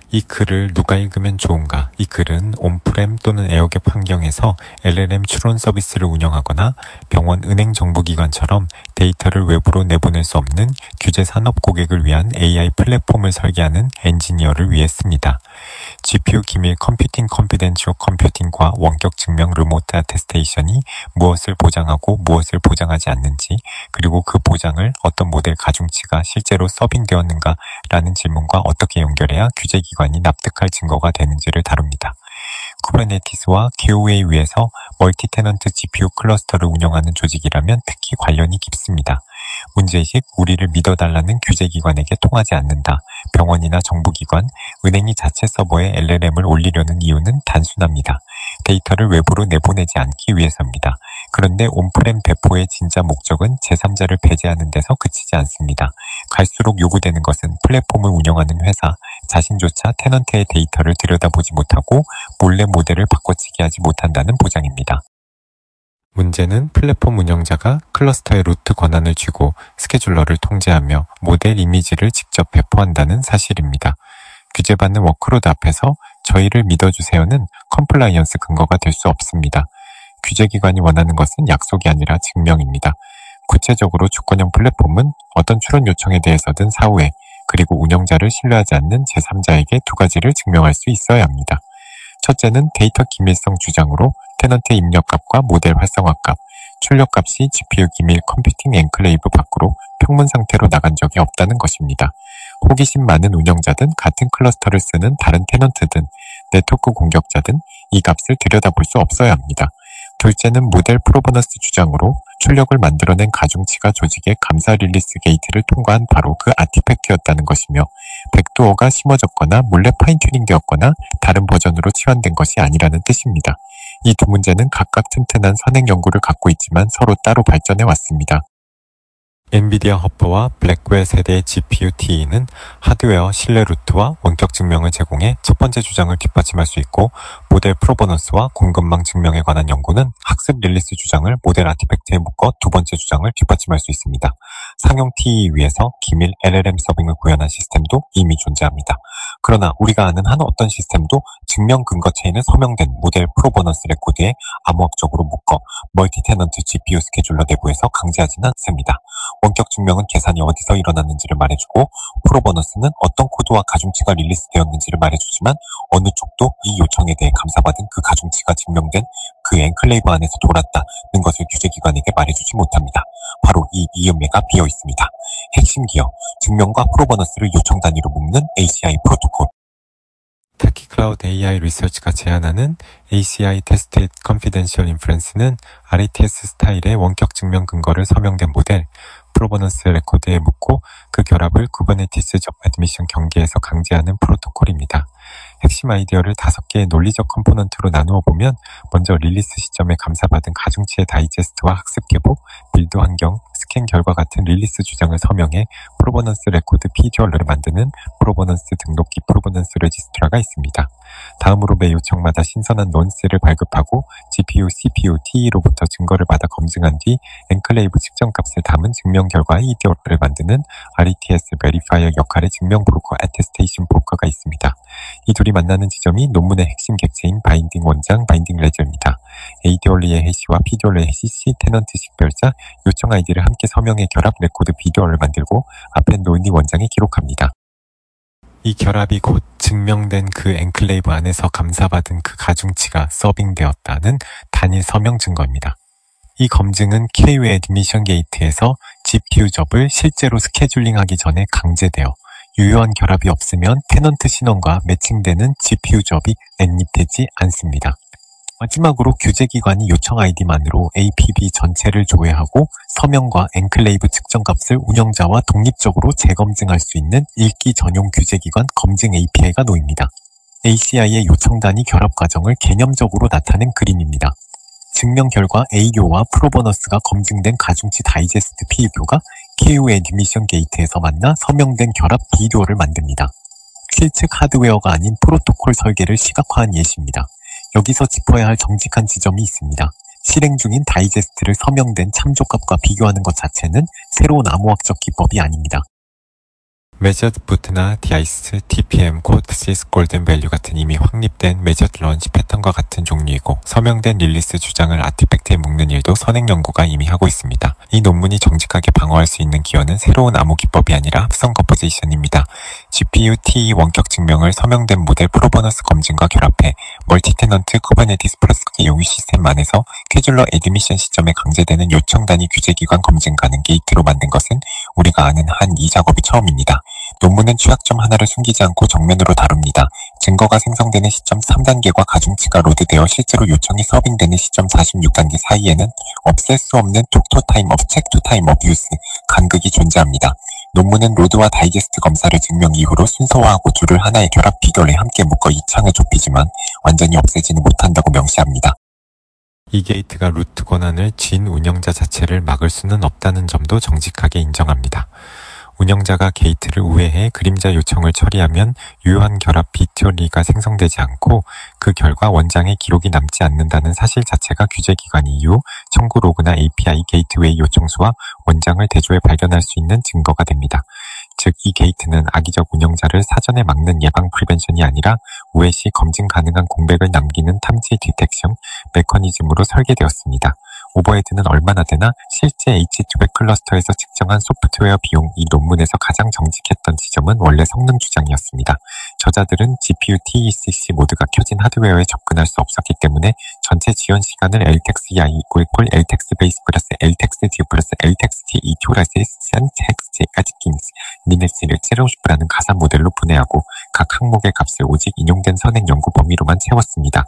이 글을 누가 읽으면 좋은가? 이 글은 온프렘 또는 에어갭 환경에서 LLM 추론 서비스를 운영하거나 병원, 은행 정보기관처럼 데이터를 외부로 내보낼 수 없는 규제 산업 고객을 위한 AI 플랫폼을 설계하는 엔지니어를 위해 씁니다. GPU 기밀 컴퓨팅 컨피덴셜 컴퓨팅과 원격 증명 리모트 아테스테이션이 무엇을 보장하고 무엇을 보장하지 않는지, 그리고 그 보장을 어떤 모델 가중치가 실제로 서빙되었는가라는 질문과 어떻게 연결해야 규제기관이 납득할 증거가 되는지를 다룹니다. 쿠버네티스와 QA 위에서 멀티 테넌트 GPU 클러스터를 운영하는 조직이라면 특히 관련이 깊습니다. 문제의식, 우리를 믿어달라는 규제기관에게 통하지 않는다. 병원이나 정부기관, 은행이 자체 서버에 LLM을 올리려는 이유는 단순합니다. 데이터를 외부로 내보내지 않기 위해서입니다. 그런데 온프렘 배포의 진짜 목적은 제3자를 배제하는 데서 그치지 않습니다. 갈수록 요구되는 것은 플랫폼을 운영하는 회사 자신조차 테넌트의 데이터를 들여다보지 못하고 몰래 모델을 바꿔치기 하지 못한다는 보장입니다. 문제는 플랫폼 운영자가 클러스터의 루트 권한을 쥐고 스케줄러를 통제하며 모델 이미지를 직접 배포한다는 사실입니다. 규제받는 워크로드 앞에서 저희를 믿어주세요는 컴플라이언스 근거가 될 수 없습니다. 규제기관이 원하는 것은 약속이 아니라 증명입니다. 구체적으로 주권형 플랫폼은 어떤 추론 요청에 대해서든 사후에, 그리고 운영자를 신뢰하지 않는 제3자에게 두 가지를 증명할 수 있어야 합니다. 첫째는 데이터 기밀성 주장으로 테넌트 입력값과 모델 활성화값, 출력값이 GPU 기밀 컴퓨팅 엔클레이브 밖으로 평문 상태로 나간 적이 없다는 것입니다. 호기심 많은 운영자든 같은 클러스터를 쓰는 다른 테넌트든 네트워크 공격자든 이 값을 들여다볼 수 없어야 합니다. 둘째는 모델 프로버너스 주장으로 출력을 만들어낸 가중치가 조직의 감사 릴리스 게이트를 통과한 바로 그 아티팩트였다는 것이며, 백도어가 심어졌거나 몰래 파인튜닝 되었거나 다른 버전으로 치환된 것이 아니라는 뜻입니다. 이 두 문제는 각각 튼튼한 선행 연구를 갖고 있지만 서로 따로 발전해 왔습니다. 엔비디아 허퍼와 블랙웰 세대의 GPU-T는 하드웨어 신뢰 루트와 원격 증명을 제공해 첫 번째 주장을 뒷받침할 수 있고, 모델 프로버넌스와 공급망 증명에 관한 연구는 학습 릴리스 주장을 모델 아티팩트에 묶어 두 번째 주장을 뒷받침할 수 있습니다. 상용 TE 위에서 기밀 LLM 서빙을 구현한 시스템도 이미 존재합니다. 그러나 우리가 아는 한 어떤 시스템도 증명 근거 체인을 서명된 모델 프로버넌스 레코드에 암호학적으로 묶어 멀티 테넌트 GPU 스케줄러 내부에서 강제하지는 않습니다. 원격 증명은 계산이 어디서 일어났는지를 말해주고, 프로버너스는 어떤 코드와 가중치가 릴리스되었는지를 말해주지만 어느 쪽도 이 요청에 대해 감사받은 그 가중치가 증명된 그 엔클레이브 안에서 돌았다는 것을 규제기관에게 말해주지 못합니다. 바로 이 이음매가 비어 있습니다. 핵심 기어, 증명과 프로버너스를 요청 단위로 묶는 ACI 프로토콜. 타키클라우드 AI 리서치가 제안하는 ACI Tested Confidential Inference는 RATS 스타일의 원격 증명 근거를 서명된 모델, 프로버넌스 레코드에 묻고 그 결합을 쿠버네티스 적 애드미션 경계에서 강제하는 프로토콜입니다. 핵심 아이디어를 5개의 논리적 컴포넌트로 나누어 보면, 먼저 릴리스 시점에 감사받은 가중치의 다이제스트와 학습 계보, 빌드 환경, 스캔 결과 같은 릴리스 주장을 서명해 프로버넌스 레코드 피듀얼을 만드는 프로버넌스 등록기 프로버넌스 레지스트라가 있습니다. 다음으로 매 요청마다 신선한 넌스를 발급하고 GPU, CPU, TE로부터 증거를 받아 검증한 뒤 엔클레이브 측정 값을 담은 증명 결과 EDO를 만드는 RATS 베리파이어 역할의 증명 브로커 애테스테이션 브로커가 있습니다. 이 둘이 만나는 지점이 논문의 핵심 객체인 바인딩 원장, 바인딩 레저입니다. ADOR의 해시와 PDOR의 해시, C 테넌트 식별자, 요청 아이디를 함께 서명해 결합 레코드 비디오를 만들고 앞에 논리 원장에 기록합니다. 이 결합이 곧 증명된 그 엔클레이브 안에서 감사받은 그 가중치가 서빙되었다는 단일 서명 증거입니다. 이 검증은 KU 애드미션 게이트에서 GPU 접을 실제로 스케줄링하기 전에 강제되어 유효한 결합이 없으면 테넌트 신원과 매칭되는 GPU 접이 랜립되지 않습니다. 마지막으로 규제기관이 요청 아이디만으로 APB 전체를 조회하고 서명과 엔클레이브 측정 값을 운영자와 독립적으로 재검증할 수 있는 읽기 전용 규제기관 검증 API가 놓입니다. ACI의 요청 단위 결합 과정을 개념적으로 나타낸 그림입니다. 증명 결과 A교와 프로버너스가 검증된 가중치 다이제스트 P교가 KU 애드미션 게이트에서 만나 서명된 결합 B교를 만듭니다. 실측 하드웨어가 아닌 프로토콜 설계를 시각화한 예시입니다. 여기서 짚어야 할 정직한 지점이 있습니다. 실행 중인 다이제스트를 서명된 참조값과 비교하는 것 자체는 새로운 암호학적 기법이 아닙니다. 메저드 부트나 디아이스, TPM, 코트시스, 골든 밸류 같은 이미 확립된 메저드 런치 패턴과 같은 종류이고 서명된 릴리스 주장을 아티팩트에 묶는 일도 선행 연구가 이미 하고 있습니다. 이 논문이 정직하게 방어할 수 있는 기원은 새로운 암호 기법이 아니라 합성 컴포지션입니다. GPU TE 원격 증명을 서명된 모델 프로버너스 검증과 결합해 멀티테넌트 쿠버네티스 플러스 용유 시스템 안에서 캐줄러 애드미션 시점에 강제되는 요청 단위 규제기관 검증 가능 게이트로 만든 것은 우리가 아는 한 이 작업이 처음입니다. 논문은 취약점 하나를 숨기지 않고 정면으로 다룹니다. 증거가 생성되는 시점 3단계와 가중치가 로드되어 실제로 요청이 서빙되는 시점 46단계 사이에는 없앨 수 없는 톡토 타임 업, 체크 타임 업 유스, 간극이 존재합니다. 논문은 로드와 다이제스트 검사를 증명 이후로 순서화하고 둘을 하나의 결합 비결에 함께 묶어 이 창을 좁히지만 완전히 없애지는 못한다고 명시합니다. 이 게이트가 루트 권한을 쥔 운영자 자체를 막을 수는 없다는 점도 정직하게 인정합니다. 운영자가 게이트를 우회해 그림자 요청을 처리하면 유효한 결합 비티오리가 생성되지 않고 그 결과 원장에 기록이 남지 않는다는 사실 자체가 규제 기관 이후 청구 로그나 API 게이트웨이 요청수와 원장을 대조해 발견할 수 있는 증거가 됩니다. 즉, 이 게이트는 악의적 운영자를 사전에 막는 예방 프리벤션이 아니라 우회 시 검증 가능한 공백을 남기는 탐지 디텍션 메커니즘으로 설계되었습니다. 오버헤드는 얼마나 되나 실제 H200 클러스터에서 측정한 소프트웨어 비용 이 논문에서 가장 정직했던 지점은 원래 성능 주장이었습니다. 저자들은 GPU TE6 모드가 켜진 하드웨어에 접근할 수 없었기 때문에 전체 지연 시간을 LTEX EI = LTEX 베이스 플러스 LTEX D 플러스 LTEX T 이토라시스 TEX 아지킨스 미네스를 제로슈프라는 가사 모델로 분해하고 각 항목의 값을 오직 인용된 선행 연구 범위로만 채웠습니다.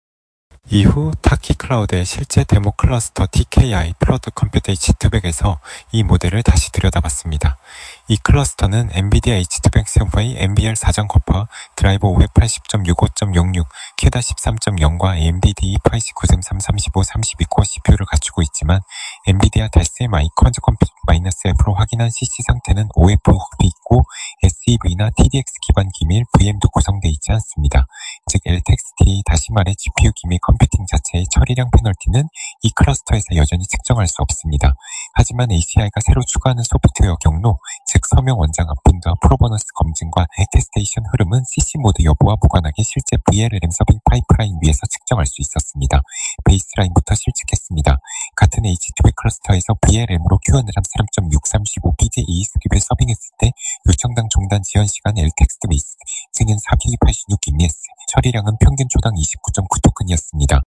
이후 타키 클라우드의 실제 데모 클러스터 TKI 플러드 컴퓨터 H200에서 이 모델을 다시 들여다봤습니다. 이 클러스터는 엔비디아 H200 server의 NVL 4전 커퍼, 드라이버 580.65.06, 캐다 13.0과 AMD DE5 9335 32코어 CPU를 갖추고 있지만 엔비디아 DSMI 쿼드 컴퓨터 -F로 확인한 CC 상태는 OF 흡이 있고 SEV나 TDX 기반 기밀 VM도 구성되어 있지 않습니다. 즉 LTXT 다시 말해 GPU 기밀 컴퓨팅 자체의 처리량 페널티는 이 클러스터에서 여전히 측정할 수 없습니다. 하지만 ACI가 새로 추가하는 소프트웨어 경로, 즉 서명 원장 앞밴드와 프로버너스 검증과 애테스테이션 흐름은 CC 모드 여부와 무관하게 실제 VLLM 서빙 파이프라인 위에서 측정할 수 있었습니다. 베이스라인부터 실측했습니다. 같은 H200 클러스터에서 VLM으로 Q&R함 3.635 PJ 스킵을 서빙했을 때 요청당 종단 지연 시간 LTEX 베이스 승인 486 EMS, 처리량은 평균 초당 29.9 토큰이었습니다.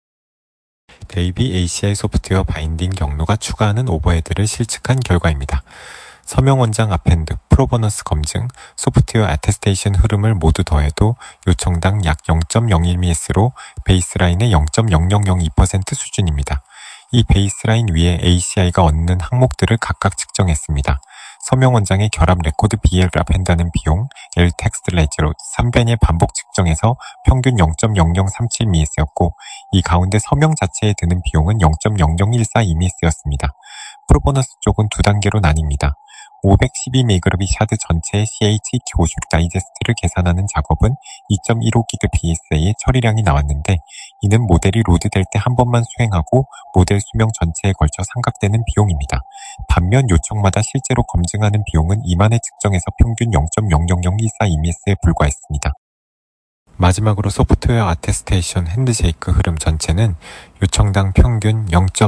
대입이 ACI 소프트웨어 바인딩 경로가 추가하는 오버헤드를 실측한 결과입니다. 서명 원장 앞핸드, 프로버너스 검증, 소프트웨어 애테스테이션 흐름을 모두 더해도 요청당 약 0.01ms로 베이스라인의 0.0002% 수준입니다. 이 베이스라인 위에 ACI가 얻는 항목들을 각각 측정했습니다. 서명 원장의 결합 레코드 BL을 append하는 비용, LTEX 레지로 3벤의 반복 측정에서 평균 0.0037ms였고 이 가운데 서명 자체에 드는 비용은 0.00142ms였습니다. 프로보너스 쪽은 두 단계로 나뉩니다. 512메가루비 샤드 전체의 CH256 다이제스트를 계산하는 작업은 2.15GBps PSA의 처리량이 나왔는데 이는 모델이 로드될 때 한 번만 수행하고 모델 수명 전체에 걸쳐 상각되는 비용입니다. 반면 요청마다 실제로 검증하는 비용은 이만의 측정에서 평균 0.00014EMS에 불과했습니다. 마지막으로 소프트웨어 아테스테이션 핸드쉐이크 흐름 전체는 요청당 평균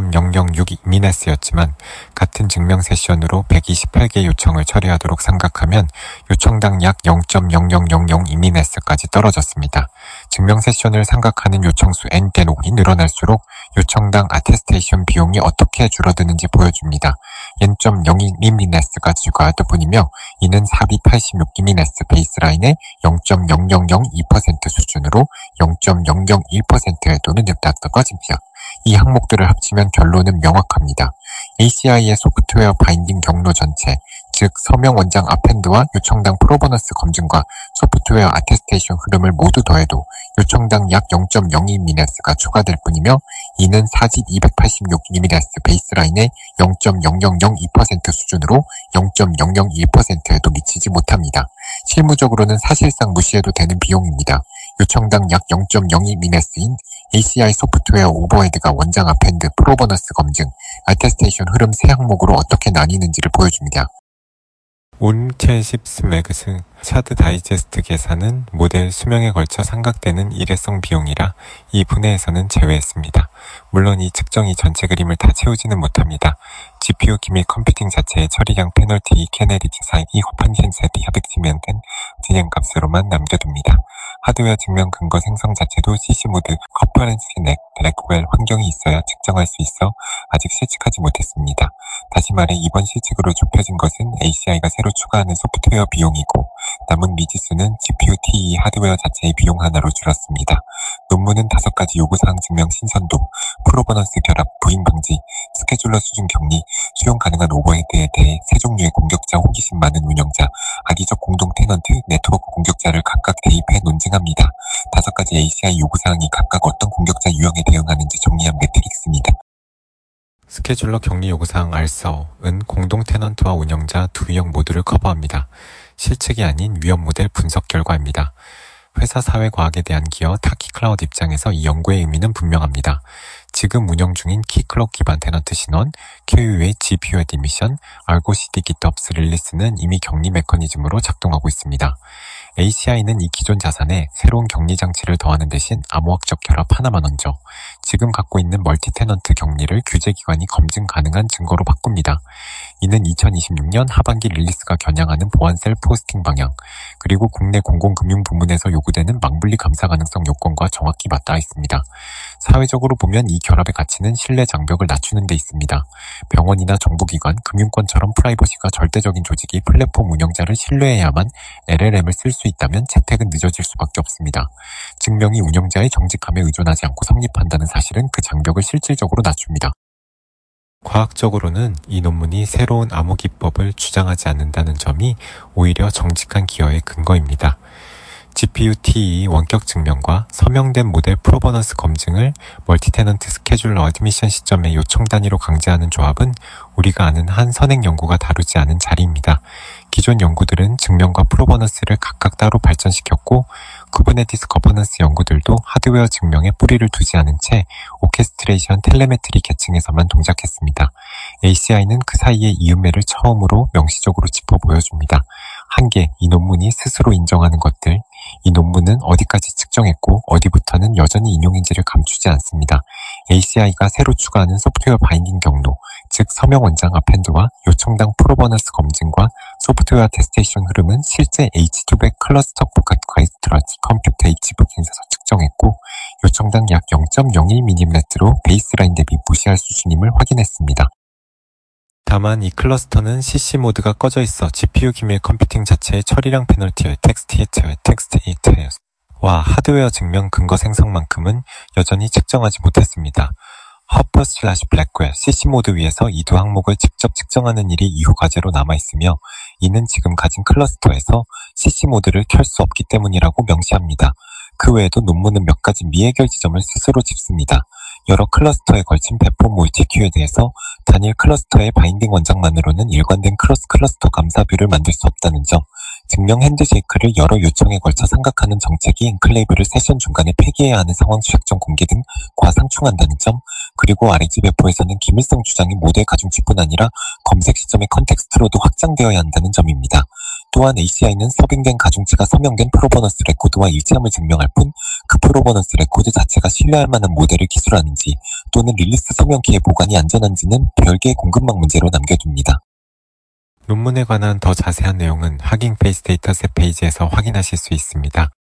0.006미네스였지만 같은 증명 세션으로 128개 요청을 처리하도록 생각하면 요청당 약 0.00002미네스까지 떨어졌습니다. 증명 세션을 생각하는 요청수 N대록이 늘어날수록 요청당 아테스테이션 비용이 어떻게 줄어드는지 보여줍니다. 0.02미네스가 증가할 뿐이며 이는 486미네스 베이스라인의 0.0002% 수준으로 0.001%에 도는 늑다떠거집니다. 이 항목들을 합치면 결론은 명확합니다. ACI의 소프트웨어 바인딩 경로 전체, 즉 서명 원장 append와 요청당 프로보너스 검증과 소프트웨어 아테스테이션 흐름을 모두 더해도 요청당 약 0.02미네스가 추가될 뿐이며 이는 4집286미네스 베이스라인의 0.0002% 수준으로 0.001%에도 미치지 못합니다. 실무적으로는 사실상 무시해도 되는 비용입니다. 요청당 약 0.02미네스인 ACI 소프트웨어 오버헤드가 원장 append, 프로보너스 검증, 아테스테이션 흐름 세 항목으로 어떻게 나뉘는지를 보여줍니다. 온첼십스 매그스 차드 다이제스트 계산은 모델 수명에 걸쳐 상각되는 일회성 비용이라 이 분해에서는 제외했습니다. 물론 이 측정이 전체 그림을 다 채우지는 못합니다. GPU 기밀 컴퓨팅 자체의 처리량 페널티 케네디 사이 호판 현셋이 협약 지명된 진행값으로만 남겨둡니다. 하드웨어 증명 근거 생성 자체도 CC모드, 컨퍼런스 넥, 블랙웰 환경이 있어야 측정할 수 있어 아직 실측하지 못했습니다. 다시 말해 이번 실측으로 좁혀진 것은 ACI가 새로 추가하는 소프트웨어 비용이고 남은 미지수는 GPU TE 하드웨어 자체의 비용 하나로 줄었습니다. 논문은 5가지 요구사항 증명 신선도, 프로버넌스 결합, 부인 방지, 스케줄러 수준 격리, 수용 가능한 오버헤드에 대해 세 종류의 공격자 호기심 많은 운영자, 악의적 공동 테넌트, 네트워크 공격자를 각각 대입해 논증합니다. 5가지 ACI 요구사항이 각각 어떤 공격자 유형에 대응하는지 정리한 매트릭스입니다. 스케줄러 격리 요구사항 R4은 공동 테넌트와 운영자 두 유형 모두를 커버합니다. 실측이 아닌 위험 모델 분석 결과입니다. 회사 사회과학에 대한 기여 타키클라우드 입장에서 이 연구의 의미는 분명합니다. 지금 운영 중인 키클럭 기반 테넌트 신원, KU의 GPU 에디미션, 알고 CD GitOps 릴리스는 이미 격리 메커니즘으로 작동하고 있습니다. ACI는 이 기존 자산에 새로운 격리 장치를 더하는 대신 암호학적 결합 하나만 얹어 지금 갖고 있는 멀티 테넌트 격리를 규제기관이 검증 가능한 증거로 바꿉니다. 이는 2026년 하반기 릴리스가 겨냥하는 보안 셀프 호스팅 방향, 그리고 국내 공공금융 부문에서 요구되는 망분리 감사 가능성 요건과 정확히 맞닿아 있습니다. 사회적으로 보면 이 결합의 가치는 신뢰 장벽을 낮추는 데 있습니다. 병원이나 정부기관, 금융권처럼 프라이버시가 절대적인 조직이 플랫폼 운영자를 신뢰해야만 LLM을 쓸 수 있다면 채택은 늦어질 수밖에 없습니다. 증명이 운영자의 정직함에 의존하지 않고 성립한다는 사실은 그 장벽을 실질적으로 낮춥니다. 과학적으로는 이 논문이 새로운 암호 기법을 주장하지 않는다는 점이 오히려 정직한 기여의 근거입니다. GPU TE 원격 증명과 서명된 모델 프로버넌스 검증을 멀티테넌트 스케줄러 어드미션 시점에 요청 단위로 강제하는 조합은 우리가 아는 한 선행 연구가 다루지 않은 자리입니다. 기존 연구들은 증명과 프로버넌스를 각각 따로 발전시켰고 쿠버네티스 거버넌스 연구들도 하드웨어 증명에 뿌리를 두지 않은 채 오케스트레이션 텔레메트리 계층에서만 동작했습니다. ACI는 그 사이의 이음매를 처음으로 명시적으로 짚어 보여줍니다. 한계, 이 논문이 스스로 인정하는 것들, 이 논문은 어디까지 측정했고 어디부터는 여전히 인용인지를 감추지 않습니다. ACI가 새로 추가하는 소프트웨어 바인딩 경로, 즉 서명 원장 append와 요청당 프로버넌스 검증과 소프트웨어 테스테이션 흐름은 실제 H200 클러스터 포켓과이스트러지 컴퓨터 H북에서 측정했고 요청당 약 0.01mm로 베이스라인 대비 무시할 수준임을 확인했습니다. 다만 이 클러스터는 CC 모드가 꺼져 있어 GPU 기밀 컴퓨팅 자체의 처리량 페널티의 텍스트 히트와 하드웨어 증명 근거 생성만큼은 여전히 측정하지 못했습니다. 허퍼/블랙웰 CC 모드 위에서 이 두 항목을 직접 측정하는 일이 이후 과제로 남아있으며 이는 지금 가진 클러스터에서 CC 모드를 켤 수 없기 때문이라고 명시합니다. 그 외에도 논문은 몇 가지 미해결 지점을 스스로 짚습니다. 여러 클러스터에 걸친 배포 몰티큐에 대해서 단일 클러스터의 바인딩 원장만으로는 일관된 클러스터 감사뷰를 만들 수 없다는 점, 증명 핸드쉐이크를 여러 요청에 걸쳐 삼각하는 정책이 엔클레이브를 세션 중간에 폐기해야 하는 상황 취약점 공개 등 과상충한다는 점, 그리고 RAG 배포에서는 기밀성 주장이 모델 가중치뿐 아니라 검색 시점의 컨텍스트로도 확장되어야 한다는 점입니다. 또한 ACI는 서빙된 가중치가 서명된 프로버넌스 레코드와 일치함을 증명할 뿐 그 프로버넌스 레코드 자체가 신뢰할 만한 모델을 기술하는지 또는 릴리스 서명키의 보관이 안전한지는 별개의 공급망 문제로 남겨둡니다. 논문에 관한 더 자세한 내용은 하깅 페이스 데이터셋 페이지에서 확인하실 수 있습니다.